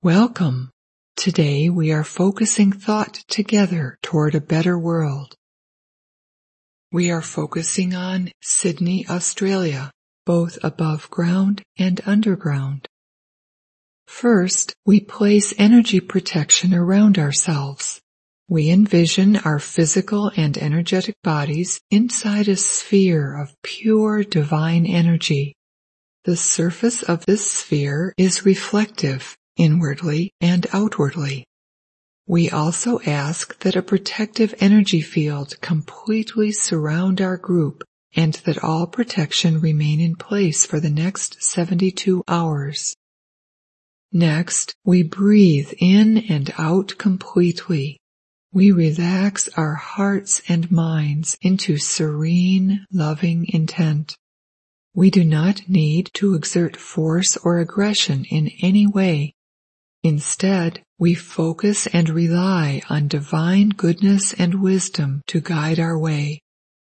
Welcome. Today we are focusing thought together toward a better world. We are focusing on Sydney, Australia, both above ground and underground. First, we place energy protection around ourselves. We envision our physical and energetic bodies inside a sphere of pure divine energy. The surface of this sphere is reflective, inwardly and outwardly. We also ask that a protective energy field completely surround our group and that all protection remain in place for the next 72 hours. Next, we breathe in and out completely. We relax our hearts and minds into serene, loving intent. We do not need to exert force or aggression in any way. Instead, we focus and rely on divine goodness and wisdom to guide our way.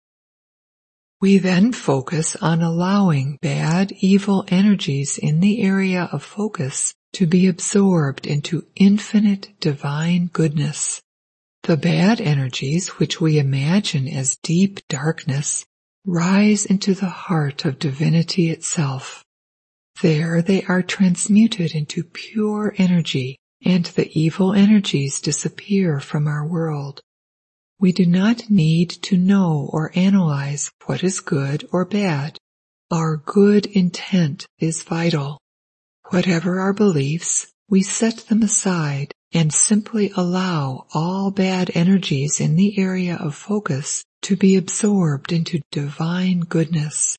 We then focus on allowing bad, evil energies in the area of focus to be absorbed into infinite divine goodness. The bad energies, which we imagine as deep darkness, rise into the heart of divinity itself. There they are transmuted into pure energy, and the evil energies disappear from our world. We do not need to know or analyze what is good or bad. Our good intent is vital. Whatever our beliefs, we set them aside and simply allow all bad energies in the area of focus to be absorbed into divine goodness.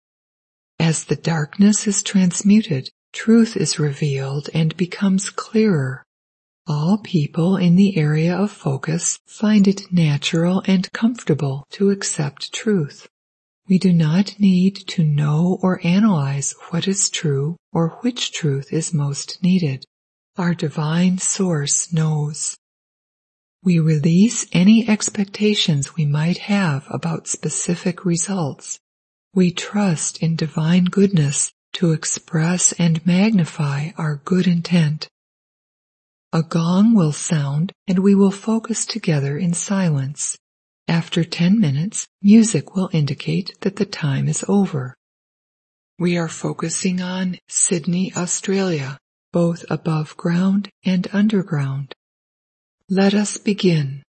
As the darkness is transmuted, truth is revealed and becomes clearer. All people in the area of focus find it natural and comfortable to accept truth. We do not need to know or analyze what is true or which truth is most needed. Our divine source knows. We release any expectations we might have about specific results. We trust in divine goodness to express and magnify our good intent. A gong will sound and we will focus together in silence. After 10 minutes, music will indicate that the time is over. We are focusing on Sydney, Australia, both above ground and underground. Let us begin.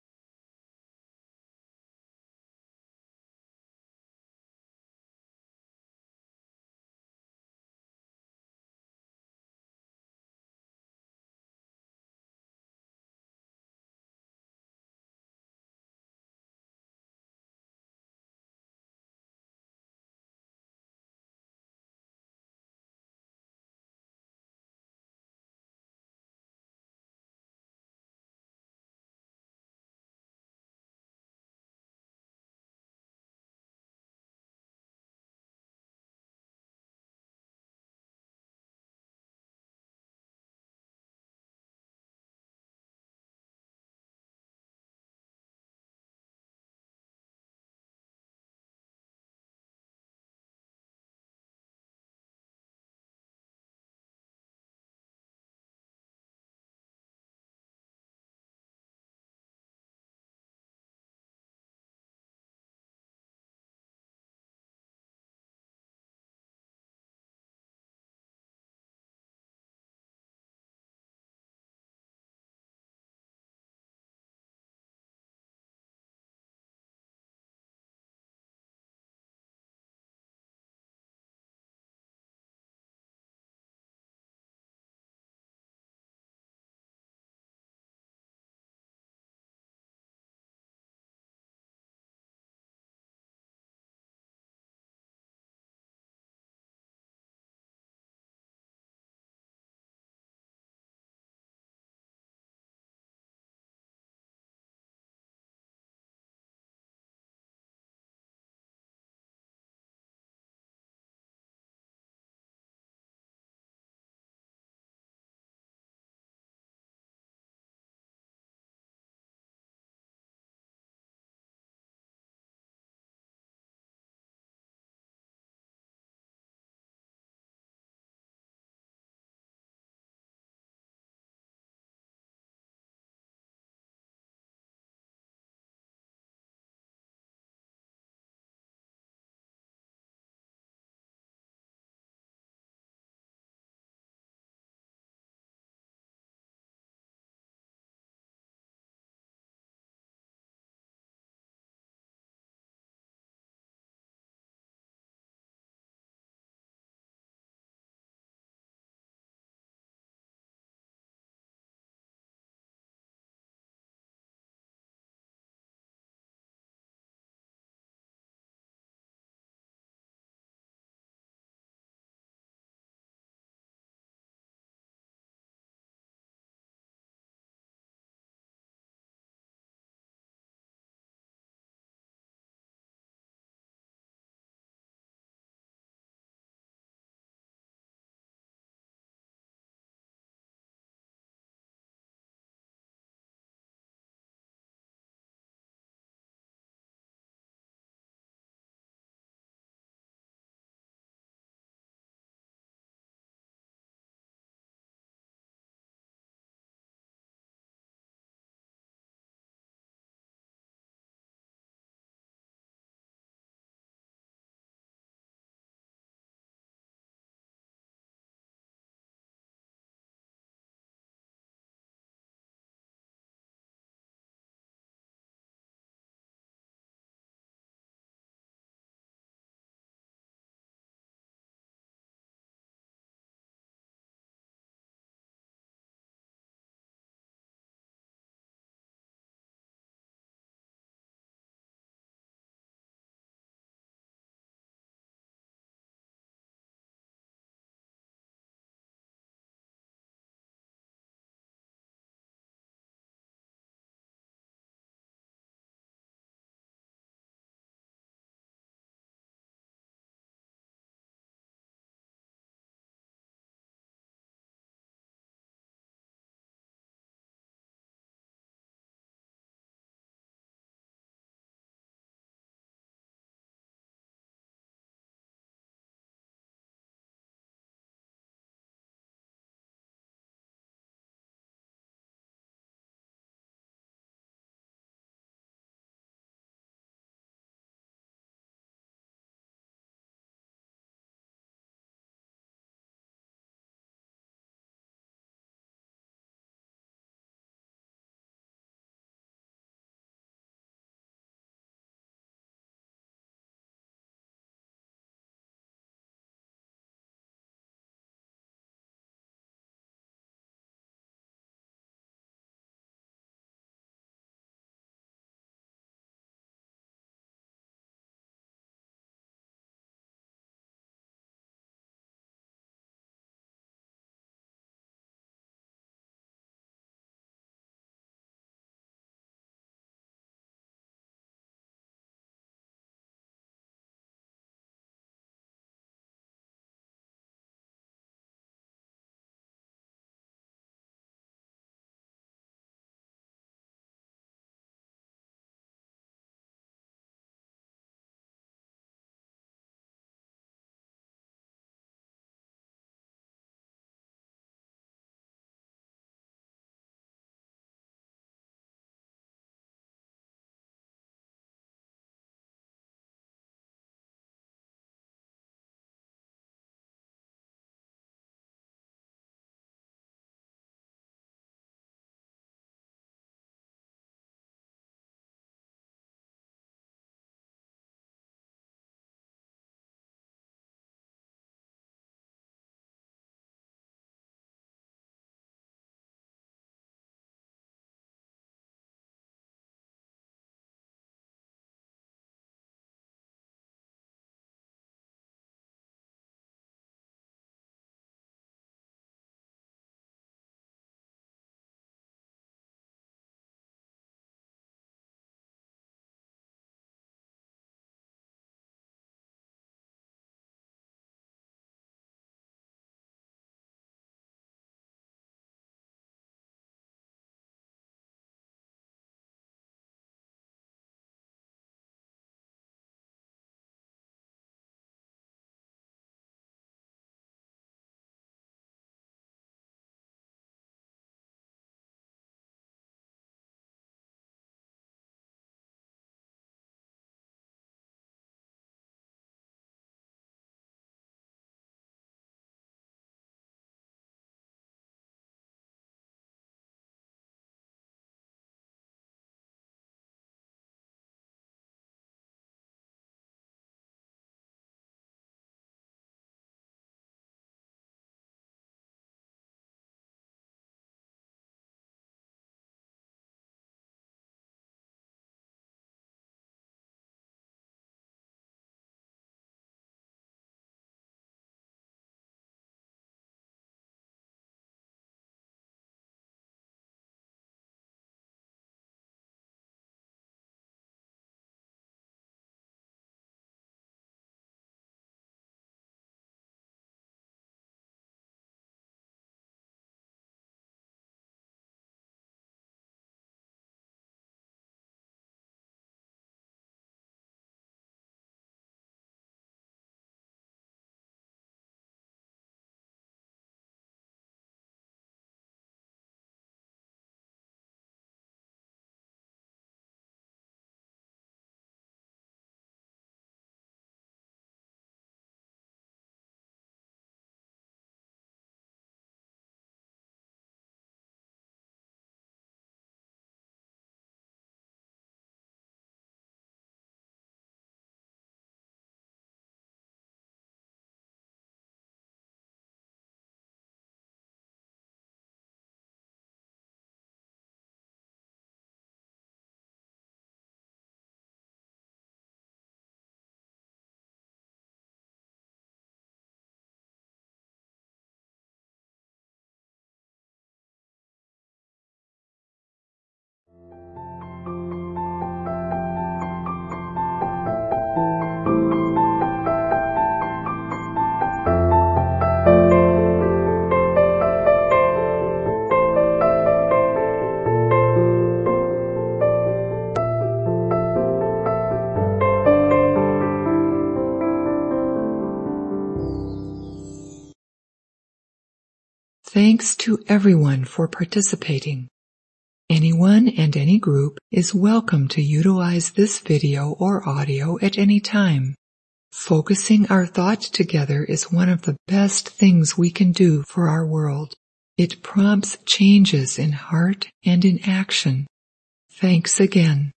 Thanks to everyone for participating. Anyone and any group is welcome to utilize this video or audio at any time. Focusing our thought together is one of the best things we can do for our world. It prompts changes in heart and in action. Thanks again.